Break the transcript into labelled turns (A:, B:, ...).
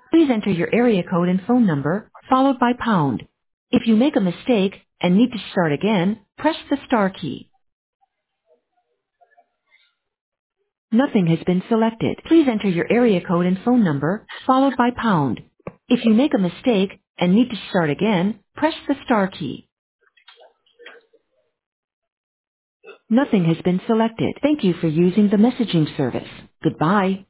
A: Please enter your area code and phone number, followed by pound. If you make a mistake and need to start again, press the star key. Nothing has been selected. Please enter your area code and phone number, followed by pound. If you make a mistake and need to start again, press the star key. Nothing has been selected. Thank you for using the messaging service. Goodbye.